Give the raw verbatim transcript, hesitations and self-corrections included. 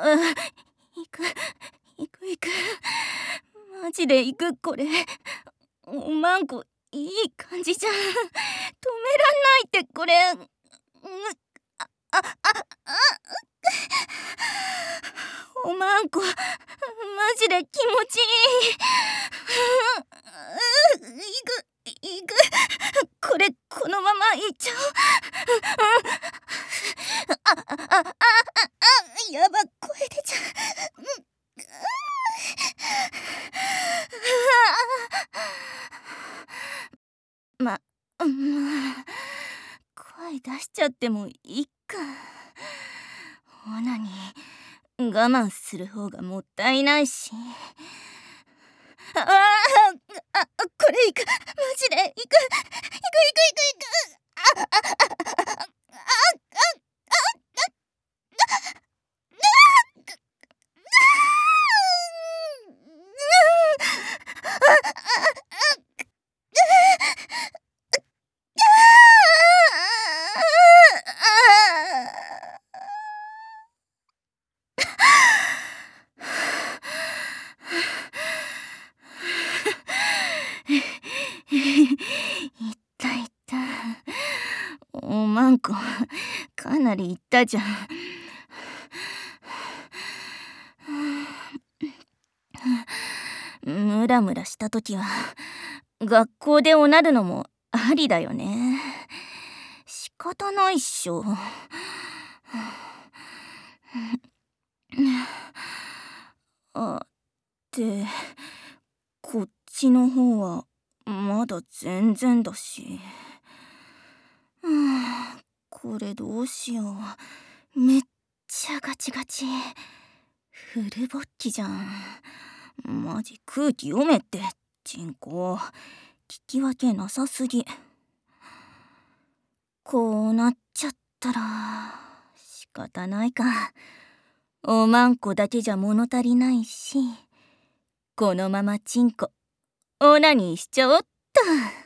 行く行く行く、マジで行く。これおまんこいい感じじゃん。止めらんないって。これうああああおまんこマジで気持ちいい。行く行く、これこのまま行っちゃおう。あああああ、やば、声出ちゃう。ま、まあ、声出しちゃってもいいか。オナニー我慢する方がもったいないし。ああ、あ、これいく、マジでいく、いくいくいくいく。ああああああいったいった。おまんこかなりいったじゃん。ムラムラしたときは学校でおなるのもありだよね。仕方ないっしょ。あってこっちの方はまだ全然だし。これどうしよう。めっちゃガチガチ。フル勃起じゃん。マジ空気読めって。チンコ聞き分けなさすぎ。こうなっちゃったら仕方ないか。おまんこだけじゃ物足りないし、このままチンコオナニーしちゃおっと。